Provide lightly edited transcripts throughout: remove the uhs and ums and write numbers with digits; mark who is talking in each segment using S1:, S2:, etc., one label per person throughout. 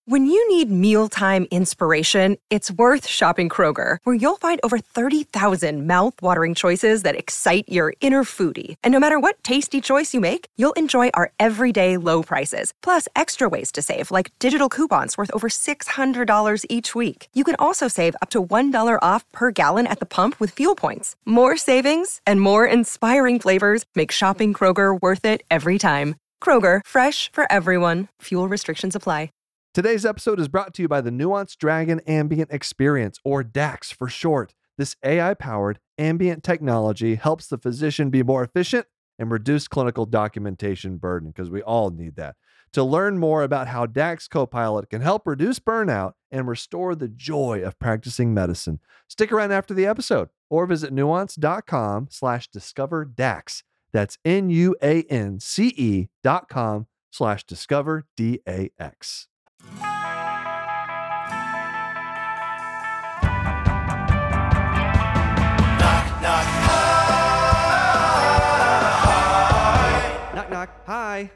S1: When you need mealtime inspiration, it's worth shopping Kroger, where you'll find over 30,000 mouth-watering choices that excite your inner foodie. And no matter what tasty choice you make, you'll enjoy our everyday low prices, plus extra ways to save, like digital coupons worth over $600 each week. You can also save up to $1 off per gallon at the pump with fuel points. More savings and more inspiring flavors make shopping Kroger worth it every time. Kroger, fresh for everyone. Fuel restrictions apply.
S2: Today's episode is brought to you by the Nuance Dragon Ambient Experience, or DAX for short. This AI-powered ambient technology helps the physician be more efficient and reduce clinical documentation burden, because we all need that. To learn more about how DAX Copilot can help reduce burnout and restore the joy of practicing medicine, stick around after the episode or visit nuance.com/discoverdax. That's nuance.com/discoverdax. Knock, knock, hi.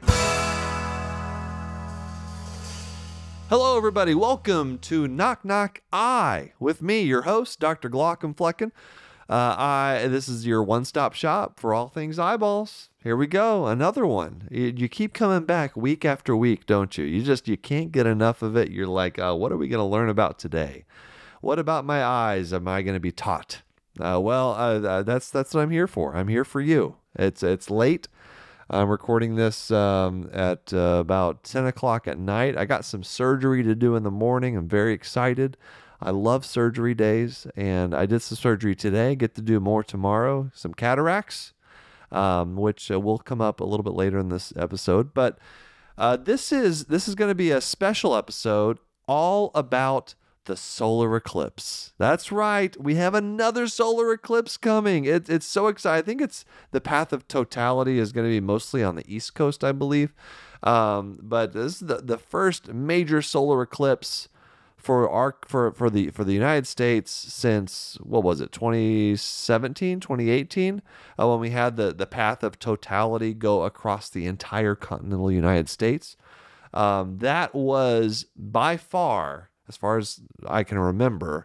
S2: Hello, everybody. Welcome to Knock, Knock, I, with me, your host, Dr. Glaucom Flecken. This is your one-stop shop for all things eyeballs. Here we go, another one. You keep coming back week after week, don't you? You can't get enough of it. You're like, what are we going to learn about today? What about my eyes am I going to be taught? That's what I'm here for. I'm here for you. It's late. I'm recording this at about 10 o'clock at night. I got some surgery to do in the morning. I'm very excited. I love surgery days, and I did some surgery today. Get to do more tomorrow. Some cataracts, which will come up a little bit later in this episode. But this is going to be a special episode all about the solar eclipse. That's right. We have another solar eclipse coming. It's so exciting. I think it's the path of totality is going to be mostly on the East Coast, I believe. But this is the first major solar eclipse for the United States since, what was it, 2017, 2018, when we had the path of totality go across the entire continental United States. That was by far, as far as I can remember,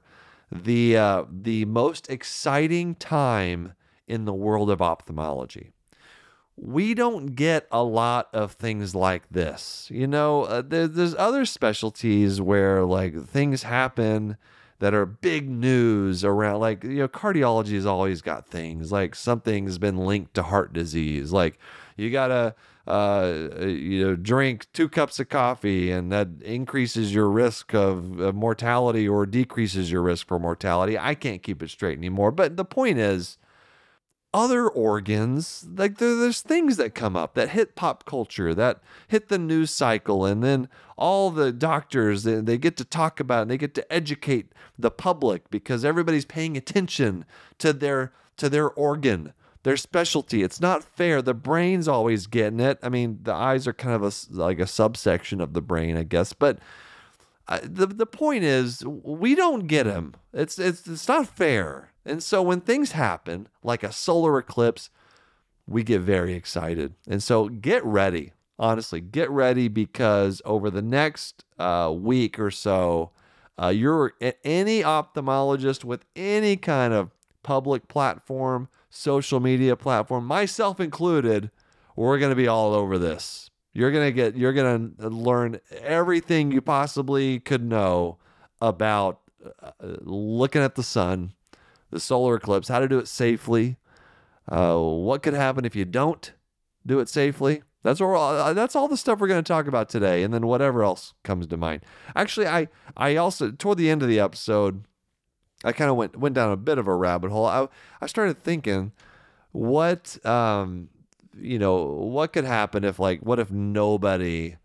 S2: the most exciting time in the world of ophthalmology. We don't get a lot of things like this. There's other specialties where like things happen that are big news around, like, cardiology has always got things like something's been linked to heart disease. Like you gotta, drink 2 cups of coffee and that increases your risk of mortality or decreases your risk for mortality. I can't keep it straight anymore. But the point is, other organs, like there's things that come up that hit pop culture, that hit the news cycle, and then all the doctors, they get to talk about it, and they get to educate the public because everybody's paying attention to their organ, their specialty. It's not fair. The brain's always getting it. I mean, the eyes are kind of like a subsection of the brain, I guess, but the point is, we don't get them. It's not fair. And so when things happen, like a solar eclipse, we get very excited. And so get ready. Honestly, get ready, because over the next week or so, you're any ophthalmologist with any kind of public platform, social media platform, myself included, we're going to be all over this. You're going to learn everything you possibly could know about looking at the sun, the solar eclipse, how to do it safely, what could happen if you don't do it safely. That's all the stuff we're going to talk about today, and then whatever else comes to mind. Actually, I also, toward the end of the episode, I kind of went down a bit of a rabbit hole. I started thinking, what could happen if, what if nobody,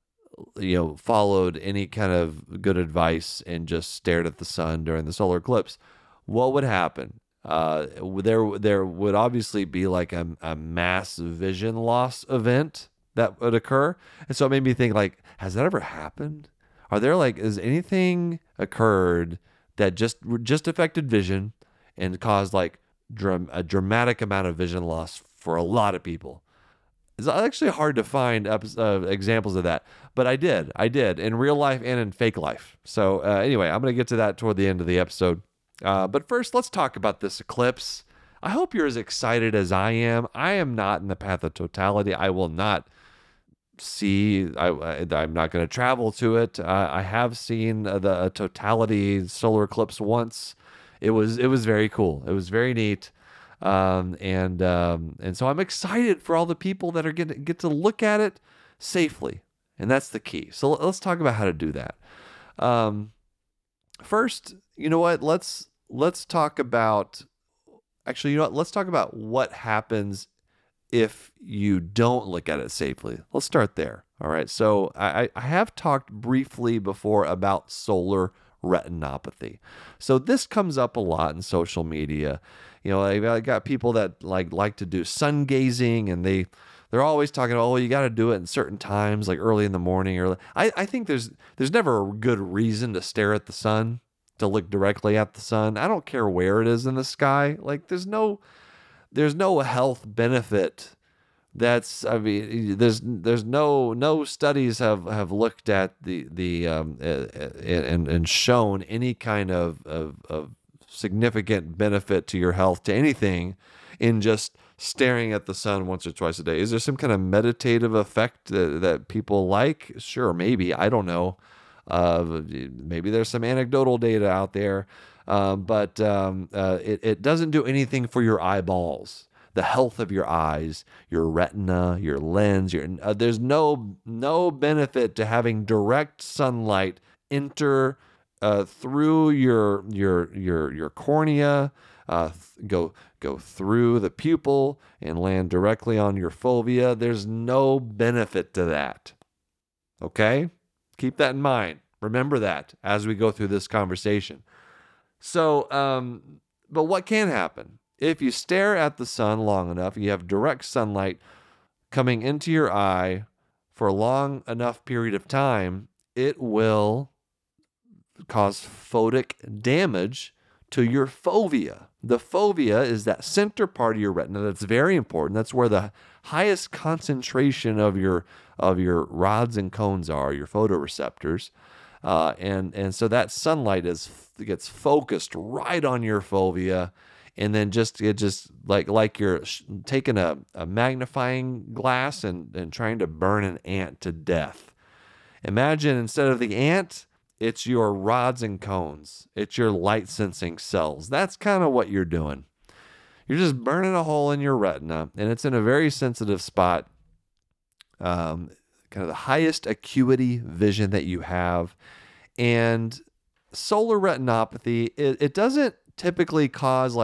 S2: followed any kind of good advice and just stared at the sun during the solar eclipse? What would happen? There would obviously be like a mass vision loss event that would occur. And so it made me think, has that ever happened? Has anything occurred that just affected vision and caused a dramatic amount of vision loss for a lot of people? It's actually hard to find examples of that, but I did in real life and in fake life. So anyway, I'm going to get to that toward the end of the episode. But first, let's talk about this eclipse. I hope you're as excited as I am. I am not in the path of totality. I will not I'm not going to travel to it. I have seen the totality solar eclipse once. It was very cool. It was very neat. And so I'm excited for all the people that are going to get to look at it safely. And that's the key. So let's talk about how to do that. First, you know what? Let's talk about, let's talk about what happens if you don't look at it safely. Let's start there. All right. So I have talked briefly before about solar retinopathy. So this comes up a lot in social media. I got people that like to do sun gazing, and they're always talking about, you got to do it in certain times, like early in the morning. I think there's never a good reason to stare at the sun, to look directly at the sun. I don't care where it is in the sky. Like there's no health benefit. There's no studies have looked at and shown any kind of significant benefit to your health, to anything, in just staring at the sun once or twice a day. Is there some kind of meditative effect that people like? Sure, maybe. I don't know. Maybe there's some anecdotal data out there, but it doesn't do anything for your eyeballs, the health of your eyes, your retina, your lens. There's no benefit to having direct sunlight enter through your cornea, go through the pupil and land directly on your fovea. There's no benefit to that. Okay? Keep that in mind. Remember that as we go through this conversation. So, but what can happen? If you stare at the sun long enough, you have direct sunlight coming into your eye for a long enough period of time, it will cause photic damage to your fovea. The fovea is that center part of your retina that's very important. That's where the highest concentration of your rods and cones are, your photoreceptors. And so that sunlight gets focused right on your fovea, and then it just like you're taking a magnifying glass and trying to burn an ant to death. Imagine instead of the ant, it's your rods and cones. It's your light sensing cells. That's kind of what you're doing. You're just burning a hole in your retina, and it's in a very sensitive spot, kind of the highest acuity vision that you have. And solar retinopathy, it doesn't typically cause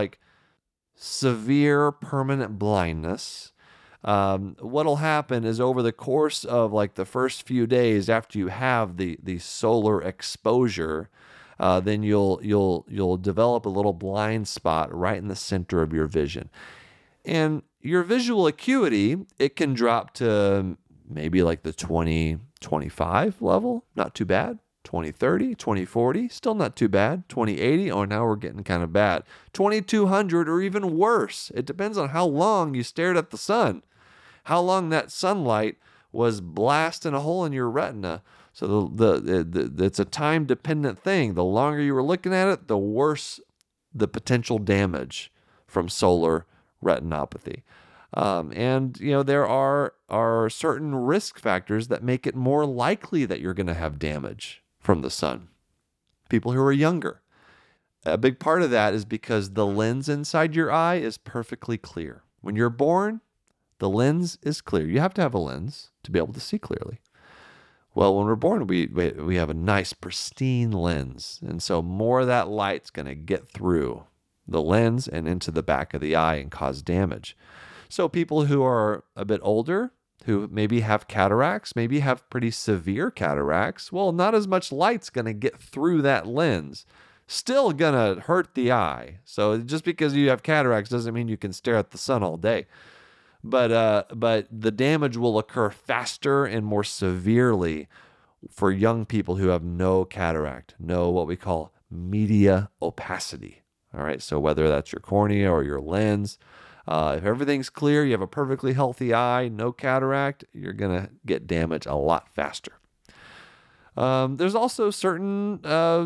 S2: severe permanent blindness. What'll happen is over the course of the first few days after you have the solar exposure, then you'll develop a little blind spot right in the center of your vision. And your visual acuity, it can drop to maybe the 20/25 level, not too bad. 20/30, 20/40, still not too bad. 20/80, now we're getting kind of bad. 2200 or even worse. It depends on how long you stared at the sun, how long that sunlight was blasting a hole in your retina. So it's a time-dependent thing. The longer you were looking at it, the worse the potential damage from solar retinopathy. And there are certain risk factors that make it more likely that you're going to have damage from the sun. People who are younger. A big part of that is because the lens inside your eye is perfectly clear. When you're born, the lens is clear. You have to have a lens to be able to see clearly. Well, when we're born, we have a nice pristine lens. And so more of that light's going to get through the lens and into the back of the eye and cause damage. So people who are a bit older, who maybe have cataracts, maybe have pretty severe cataracts, well, not as much light's going to get through that lens. Still going to hurt the eye. So just because you have cataracts doesn't mean you can stare at the sun all day. But the damage will occur faster and more severely for young people who have no cataract, no what we call media opacity. All right, so whether that's your cornea or your lens, If everything's clear, you have a perfectly healthy eye, no cataract, you're going to get damage a lot faster. There's also certain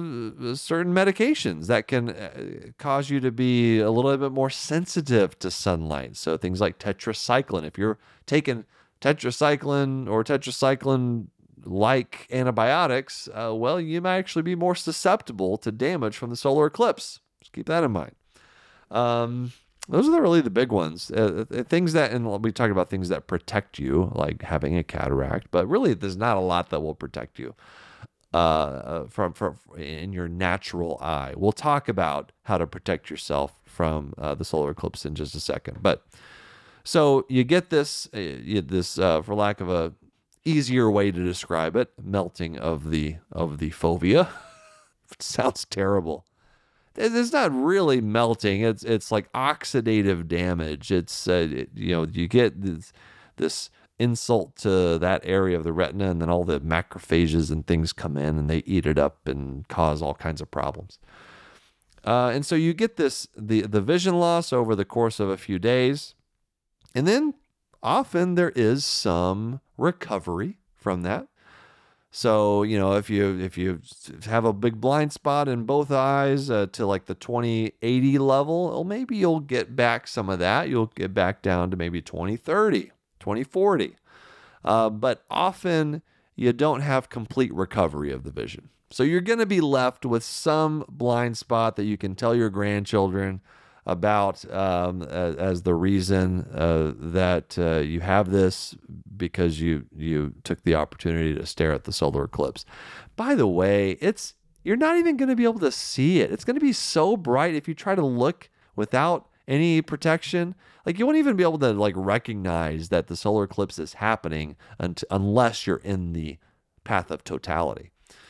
S2: medications that can cause you to be a little bit more sensitive to sunlight. So things like tetracycline. If you're taking tetracycline or tetracycline-like antibiotics, well, you might actually be more susceptible to damage from the solar eclipse. Just keep that in mind. Those are really the big ones. Things that, and we talk about things that protect you, like having a cataract, but really there's not a lot that will protect you from in your natural eye. We'll talk about how to protect yourself from the solar eclipse in just a second. But so you get this, for lack of a easier way to describe it, melting of the fovea. It sounds terrible. It's not really melting. It's like oxidative damage. It's you get this insult to that area of the retina, and then all the macrophages and things come in and they eat it up and cause all kinds of problems. And so you get the vision loss over the course of a few days, and then often there is some recovery from that. So, if you have a big blind spot in both eyes to like the 20/80 level, well, maybe you'll get back some of that. You'll get back down to maybe 20/30, 20/40. But often you don't have complete recovery of the vision. So you're going to be left with some blind spot that you can tell your grandchildren about as the reason that you have this, because you took the opportunity to stare at the solar eclipse. By the way, you're not even going to be able to see it. It's going to be so bright if you try to look without any protection. Like, you won't even be able to recognize that the solar eclipse is happening unless you're in the path of totality.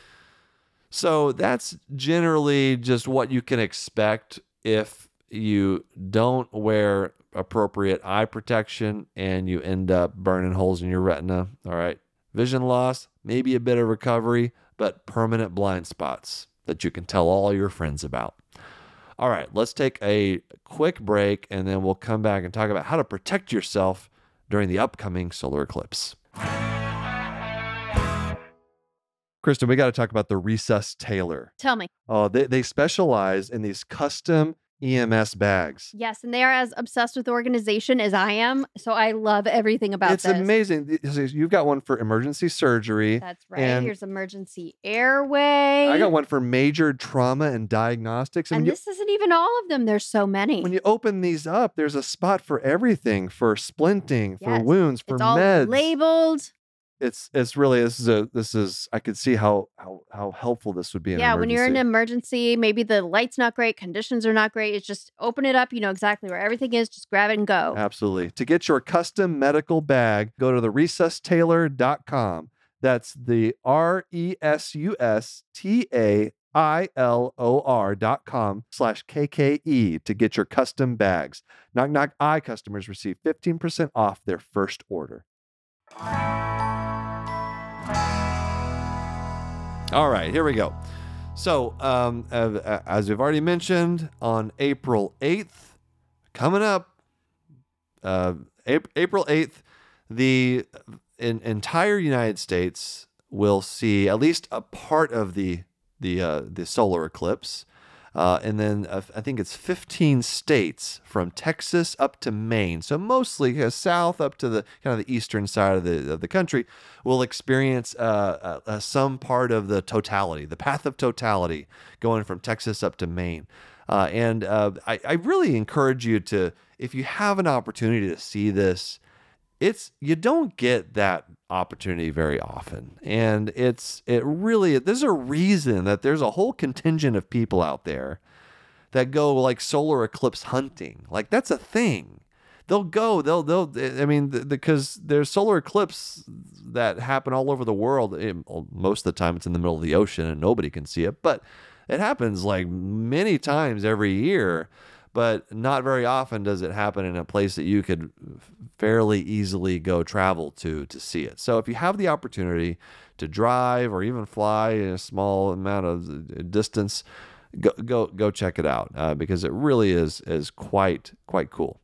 S2: So that's generally just what you can expect if you don't wear appropriate eye protection and you end up burning holes in your retina. All right. Vision loss, maybe a bit of recovery, but permanent blind spots that you can tell all your friends about. All right, let's take a quick break, and then we'll come back and talk about how to protect yourself during the upcoming solar eclipse. Kristen, we got to talk about the Resus Taylor.
S3: Tell me.
S2: Oh, they specialize in these custom EMS bags.
S3: Yes, and they are as obsessed with organization as I am, so I love everything about this.
S2: It's amazing. You've got one for emergency surgery.
S3: That's right. Here's emergency airway.
S2: I got one for major trauma and diagnostics.
S3: And this isn't even all of them. There's so many.
S2: When you open these up, there's a spot for everything, for splinting, for wounds, for
S3: it's
S2: meds.
S3: All labeled.
S2: It's really, this is I could see how helpful this would be in an emergency.
S3: When you're in an emergency, maybe the light's not great, conditions are not great. It's just open it up, you know exactly where everything is, just grab it and go.
S2: Absolutely. To get your custom medical bag, go to the resustailor.com. That's the RESUSTAILOR.com/KKE to get your custom bags. Knock Knock Eye customers receive 15% off their first order. All right, here we go. So, as we've already mentioned, on April 8th, coming up, April 8th, the entire United States will see at least a part of the solar eclipse. And then I think it's 15 states from Texas up to Maine. So mostly south up to the kind of the eastern side of the country will experience some part of the totality, the path of totality, going from Texas up to Maine. And I really encourage you to, if you have an opportunity to see this, you don't get that opportunity very often. And there's a reason that there's a whole contingent of people out there that go like solar eclipse hunting. Like, that's a thing. Because there's solar eclipse that happen all over the world. Most of the time it's in the middle of the ocean and nobody can see it, but it happens like many times every year. But not very often does it happen in a place that you could fairly easily go travel to see it. So if you have the opportunity to drive or even fly in a small amount of distance, go check it out because it really is quite cool.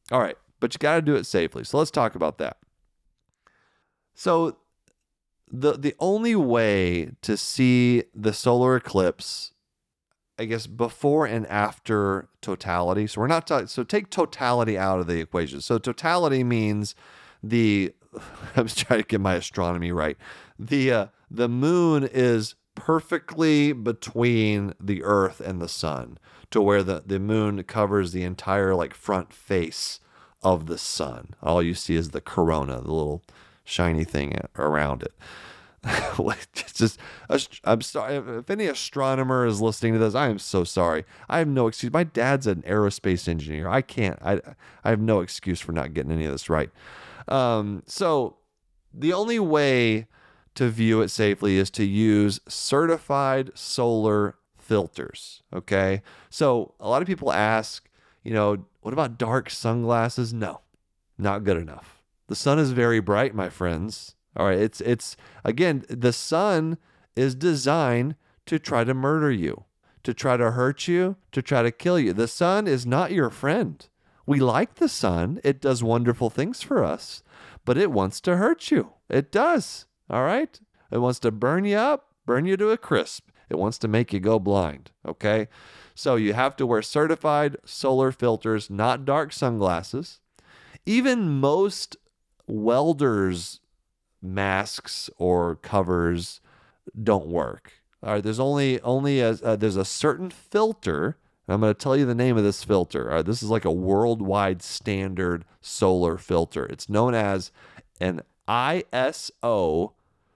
S2: All right, but you got to do it safely. So let's talk about that. So the only way to see the solar eclipse, I guess, before and after totality. So we're not talking. So take totality out of the equation. So totality means I was trying to get my astronomy right. The moon is perfectly between the Earth and the sun, to where the moon covers the entire like front face of the sun. All you see is the corona, the little shiny thing around it. It's just, I'm sorry if any astronomer is listening to this. I am so sorry. I have no excuse. My dad's an aerospace engineer. I have no excuse for not getting any of this right. So the only way to view it safely is to use certified solar filters. Okay. So a lot of people ask, what about dark sunglasses? No, not good enough. The sun is very bright, my friends. All right. It's again, the sun is designed to try to murder you, to try to hurt you, to try to kill you. The sun is not your friend. We like the sun. It does wonderful things for us, but it wants to hurt you. It does. All right. It wants to burn you up, burn you to a crisp. It wants to make you go blind. Okay. So you have to wear certified solar filters, not dark sunglasses. Even most welders' masks or covers don't work. All right, there's there's a certain filter. I'm going to tell you the name of this filter. All right, this is like a worldwide standard solar filter. It's known as an ISO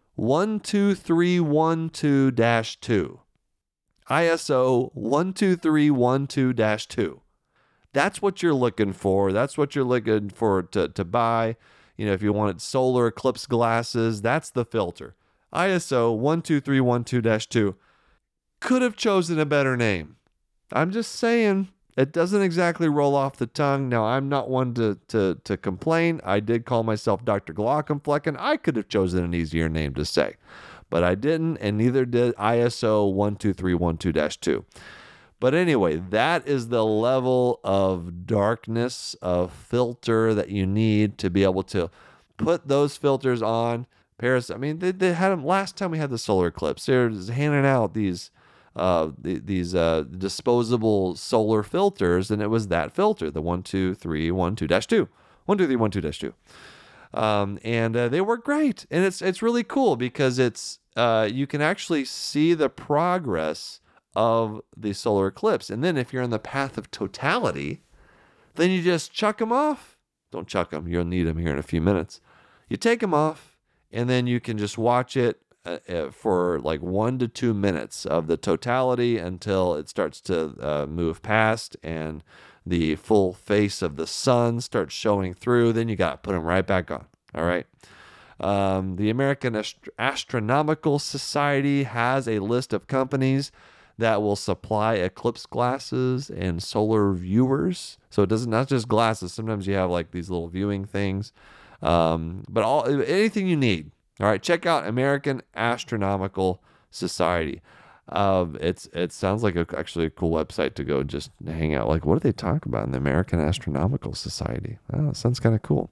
S2: 12312-2. ISO 12312-2. That's what you're looking for. That's what you're looking for to buy. If you wanted solar eclipse glasses, that's the filter. ISO 12312-2. Could have chosen a better name. I'm just saying, it doesn't exactly roll off the tongue. Now, I'm not one to complain. I did call myself Dr. Glockenflecken. I could have chosen an easier name to say, but I didn't, and neither did ISO 12312-2. But anyway, that is the level of darkness, of filter that you need to be able to put those filters on. Paris, I mean, they had them last time we had the solar eclipse. They're handing out these disposable solar filters, and it was that filter, the 12312-2. 12312-2. And they work great. And it's really cool because it's you can actually see the progress of the solar eclipse. And then if you're in the path of totality, then you just chuck them off. Don't chuck them. You'll need them here in a few minutes. You take them off, and then you can just watch it for like 1 to 2 minutes of the totality until it starts to move past and the full face of the sun starts showing through. Then you got to put them right back on. All right. The American Astronomical Society has a list of companies that will supply eclipse glasses and solar viewers. So it doesn't, not just glasses. Sometimes you have like these little viewing things, but anything you need. All right, check out American Astronomical Society. It sounds like actually a cool website to go just hang out. Like, what do they talk about in the American Astronomical Society? Oh, it sounds kind of cool.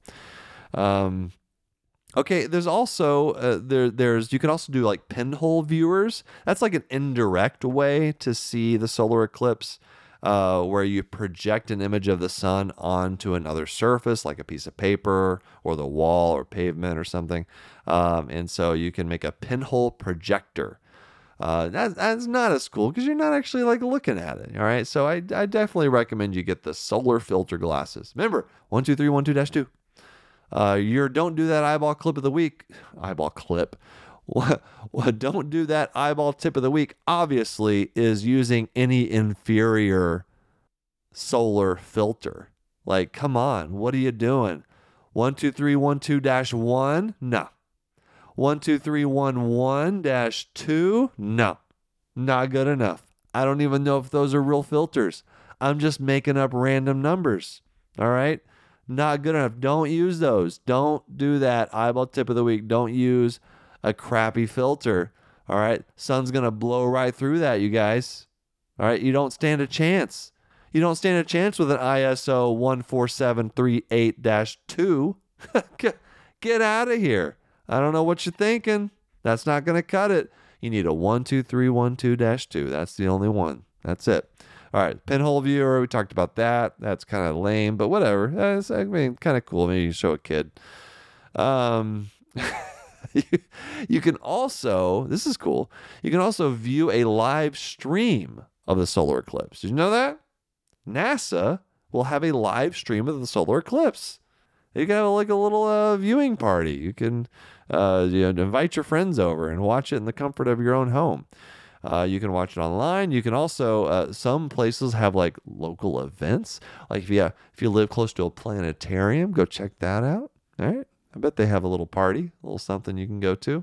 S2: Okay, there's also you can also do like pinhole viewers. That's like an indirect way to see the solar eclipse, where you project an image of the sun onto another surface, like a piece of paper or the wall or pavement or something. And so you can make a pinhole projector. That's not as cool because you're not actually like looking at it. All right, so I definitely recommend you get the solar filter glasses. Remember, 12312-2. Your don't do that eyeball clip of the week. Eyeball clip. Don't do that eyeball tip of the week, obviously, is using any inferior solar filter. Like, come on, what are you doing? 12312-1? No. 12311-2? No. Not good enough. I don't even know if those are real filters. I'm just making up random numbers. All right? Not good enough. Don't use those. Don't do that. Eyeball tip of the week. Don't use a crappy filter. All right. Sun's going to blow right through that, you guys. All right. You don't stand a chance. You don't stand a chance with an ISO 14738-2. Get out of here. I don't know what you're thinking. That's not going to cut it. You need a 12312-2. That's the only one. That's it. All right, pinhole viewer, we talked about that. That's kind of lame, but whatever. I mean, kind of cool. Maybe you show a kid. You can also, this is cool, you can also view a live stream of the solar eclipse. Did you know that? NASA will have a live stream of the solar eclipse. You can have like a little viewing party. You can invite your friends over and watch it in the comfort of your own home. You can watch it online. You can also, some places have like local events. Like if you live close to a planetarium, go check that out. All right. I bet they have a little party, a little something you can go to.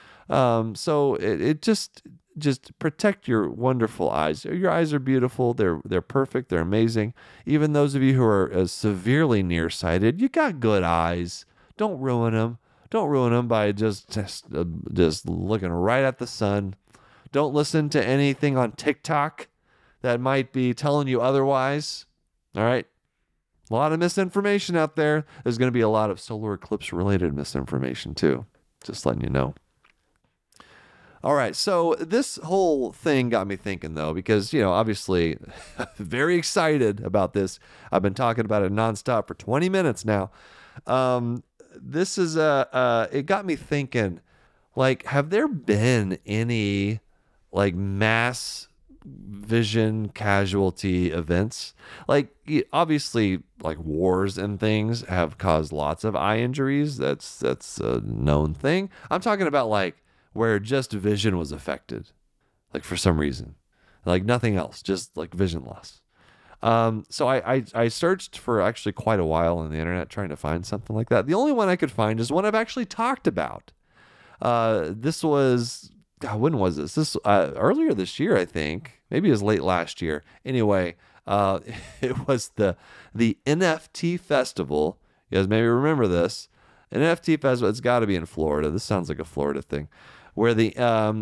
S2: So it just protect your wonderful eyes. Your eyes are beautiful. They're perfect. They're amazing. Even those of you who are severely nearsighted, you got good eyes. Don't ruin them. Don't ruin them by just looking right at the sun. Don't listen to anything on TikTok that might be telling you otherwise. All right. A lot of misinformation out there. There's going to be a lot of solar eclipse related misinformation too. Just letting you know. All right. So this whole thing got me thinking though, because, obviously very excited about this. I've been talking about it nonstop for 20 minutes now. This is it got me thinking, like, have there been any like mass vision casualty events? Like, obviously, like wars and things have caused lots of eye injuries. That's a known thing. I'm talking about like where just vision was affected, like for some reason, like nothing else, just like vision loss. So I searched for actually quite a while on the internet trying to find something like that. The only one I could find is one I've actually talked about. This was, God, when was this? This earlier this year, I think. Maybe it was late last year. Anyway, it was the NFT festival. You guys maybe remember this. An NFT festival. It's got to be in Florida. This sounds like a Florida thing, where the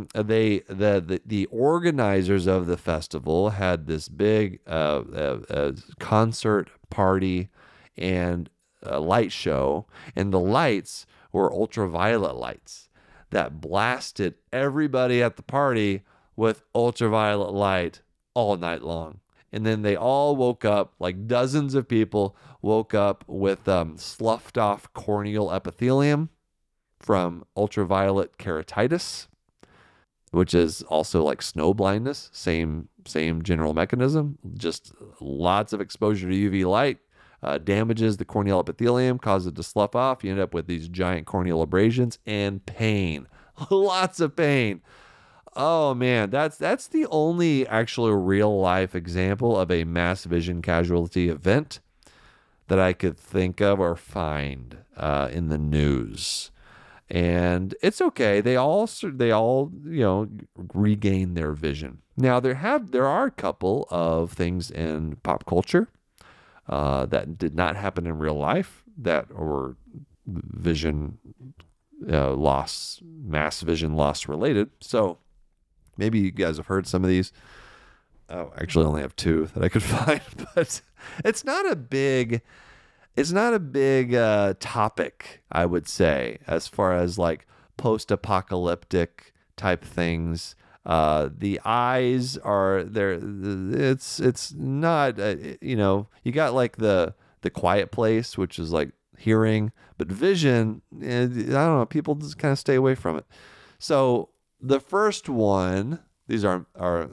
S2: organizers of the festival had this big concert party and light show, and the lights were ultraviolet lights that blasted everybody at the party with ultraviolet light all night long. And then they all woke up, like dozens of people woke up with sloughed off corneal epithelium from ultraviolet keratitis, which is also like snow blindness. Same general mechanism. Just lots of exposure to UV light damages the corneal epithelium, causes it to slough off. You end up with these giant corneal abrasions and pain. Lots of pain. Oh man, that's the only actual real life example of a mass vision casualty event that I could think of or find in the news. And it's okay. They all regain their vision. Now there are a couple of things in pop culture that did not happen in real life that were vision loss, mass vision loss related. So maybe you guys have heard some of these. Oh, actually, I only have two that I could find, but it's not a big topic, I would say, as far as like post-apocalyptic type things. The eyes are there. It's not, you got like the Quiet Place, which is like hearing, but vision, I don't know, people just kind of stay away from it. So the first one, these are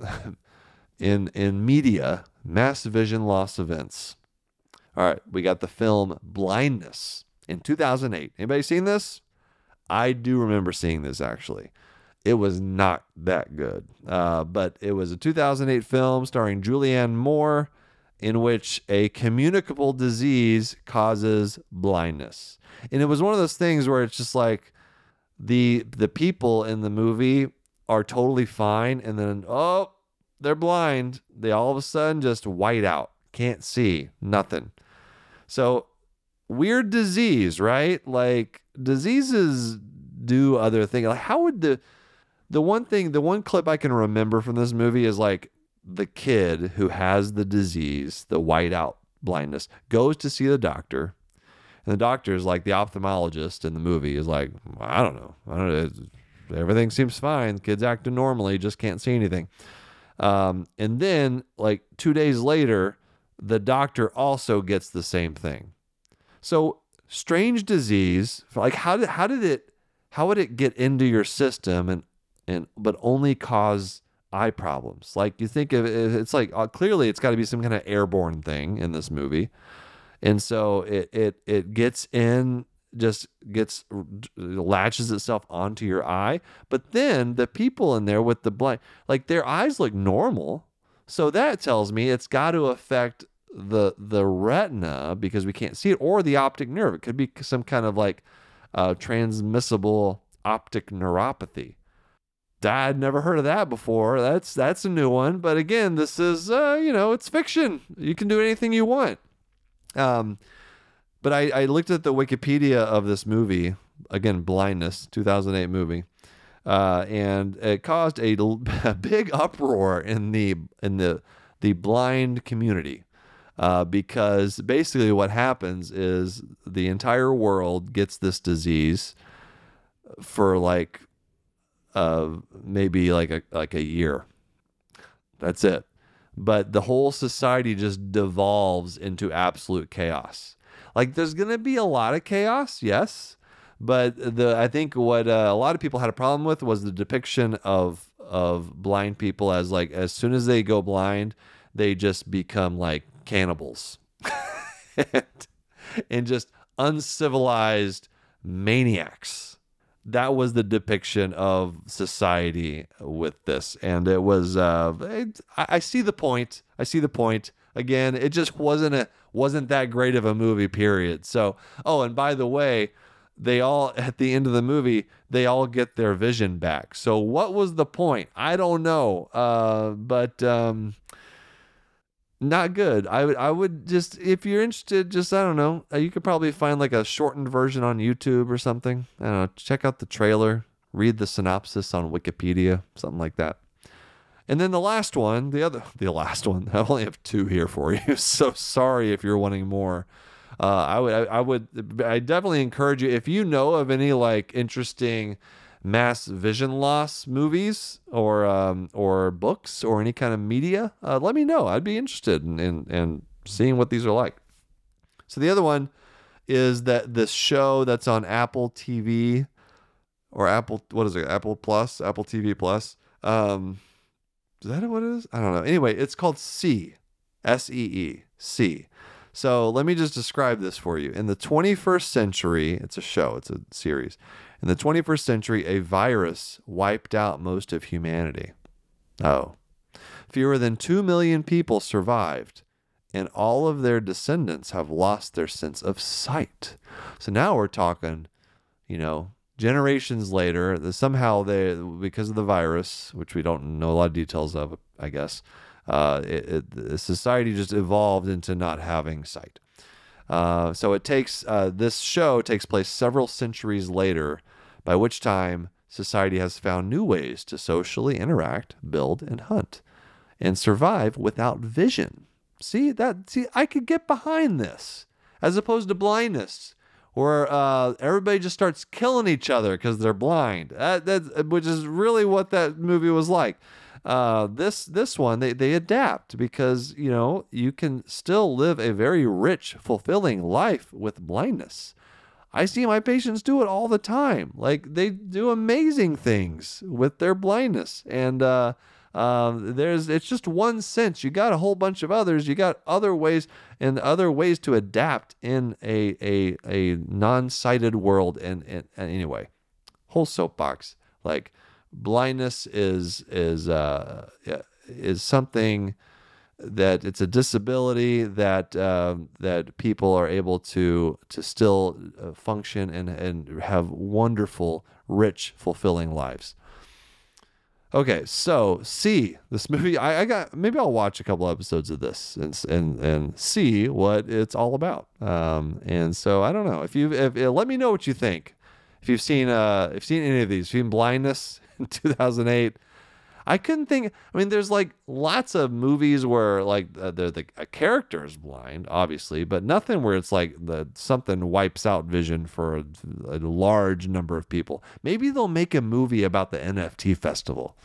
S2: in media, mass vision loss events. All right, we got the film Blindness in 2008. Anybody seen this? I do remember seeing this, actually. It was not that good, but it was a 2008 film starring Julianne Moore, in which a communicable disease causes blindness. And it was one of those things where it's just like the people in the movie are totally fine, and then, oh, they're blind. They all of a sudden just white out. Can't see. Nothing. So, weird disease, right? Like, diseases do other things. Like, how would the one clip I can remember from this movie is like the kid who has the disease, the whiteout blindness, goes to see the doctor. And the doctor is like the ophthalmologist in the movie is like, I don't know. Everything seems fine. The kid's acting normally, just can't see anything. And then like 2 days later, the doctor also gets the same thing. So strange disease, like how would it get into your system but only cause eye problems? Like you think of it, it's like clearly it's got to be some kind of airborne thing in this movie. And so it gets in, latches itself onto your eye. But then the people in there with the blind, like their eyes look normal. So that tells me it's got to affect the retina because we can't see it, or the optic nerve. It could be some kind of like transmissible optic neuropathy. I'd never heard of that before. That's a new one. But again, this is it's fiction. You can do anything you want. But I looked at the Wikipedia of this movie, again, Blindness, 2008 movie, and it caused a big uproar in the blind community, because basically what happens is the entire world gets this disease for like maybe like a year. That's it. But the whole society just devolves into absolute chaos. Like there's going to be a lot of chaos, yes. But I think what a lot of people had a problem with was the depiction of blind people as like, as soon as they go blind, they just become like cannibals and just uncivilized maniacs. That was the depiction of society with this. And it was, I see the point. I see the point. Again, it just wasn't that great of a movie, period. So, and by the way, they all, at the end of the movie, they all get their vision back. So what was the point? I don't know. But not good. I would just, if you're interested, just, I don't know, you could probably find like a shortened version on YouTube or something. I don't know, check out the trailer, read the synopsis on Wikipedia, something like that. And then the last one, the last one, I only have 2 here for you. So sorry if you're wanting more. I definitely encourage you, if you know of any like interesting mass vision loss movies or books or any kind of media, let me know. I'd be interested in seeing what these are like. So the other one is that this show that's on Apple TV or Apple Plus, Apple TV Plus. Is that what it is? I don't know. Anyway, it's called See, S-E-E, See. So let me just describe this for you. In the 21st century, it's a show, it's a series. In the 21st century, a virus wiped out most of humanity. Fewer than 2 million people survived, and all of their descendants have lost their sense of sight. So now we're talking, generations later, somehow because of the virus, which we don't know a lot of details of, I guess, society just evolved into not having sight. So it takes, this show takes place several centuries later, by which time society has found new ways to socially interact, build, and hunt, and survive without vision. See, I could get behind this, as opposed to blindness, where everybody just starts killing each other because they're blind. Which is really what that movie was like. This one, they adapt because, you can still live a very rich, fulfilling life with blindness. I see my patients do it all the time. Like, they do amazing things with their blindness. And it's just one sense. You got a whole bunch of others. You got other ways to adapt in a non-sighted world. And anyway, whole soapbox. Like, blindness is something that it's a disability that people are able to still function and have wonderful, rich, fulfilling lives. Okay, so See, this movie, maybe I'll watch a couple episodes of this and see what it's all about. And so I don't know if let me know what you think. If you've seen any of these, if you've seen Blindness in 2008, I couldn't think. I mean, there's like lots of movies where like a character is blind, obviously, but nothing where it's like something wipes out vision for a large number of people. Maybe they'll make a movie about the NFT festival.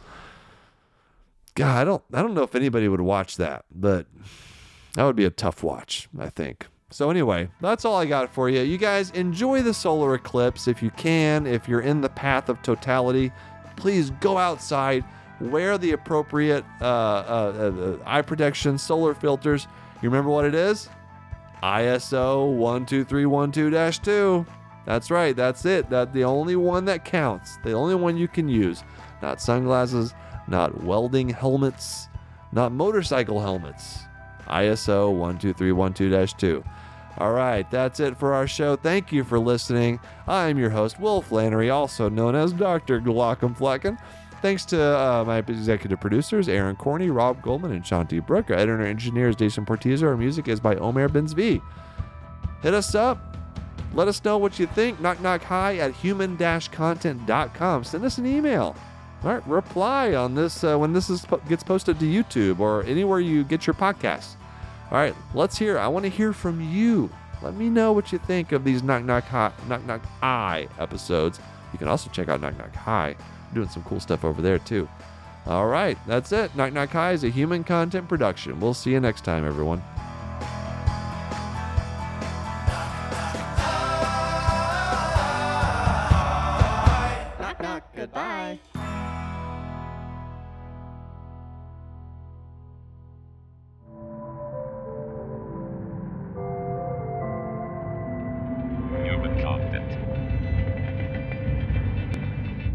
S2: God, I don't know if anybody would watch that, but that would be a tough watch, I think. So anyway, that's all I got for you. You guys enjoy the solar eclipse if you can. If you're in the path of totality, please go outside. Wear the appropriate eye protection, solar filters. You remember what it is? ISO 12312-2. That's right. That's it. That's the only one that counts. The only one you can use. Not sunglasses, not welding helmets, not motorcycle helmets. ISO 12312-2. All right, that's it for our show. Thank you for listening. I'm your host, Will Flannery, also known as Dr. Glockum Flacken. Thanks to my executive producers, Aaron Corney, Rob Goldman, and Shanti Brook. Our editor and engineer is Jason Portizo. Our music is by Omer Benzvi. Hit us up. Let us know what you think. knockknockhi@human-content.com. Send us an email. All right, reply on this when this gets posted to YouTube or anywhere you get your podcasts. All right, let's hear. I want to hear from you. Let me know what you think of these Knock Knock Hi episodes. You can also check out Knock Knock Hi. Doing some cool stuff over there too. All right, that's it. Knock Knock Hi is a human content production. We'll see you next time, everyone.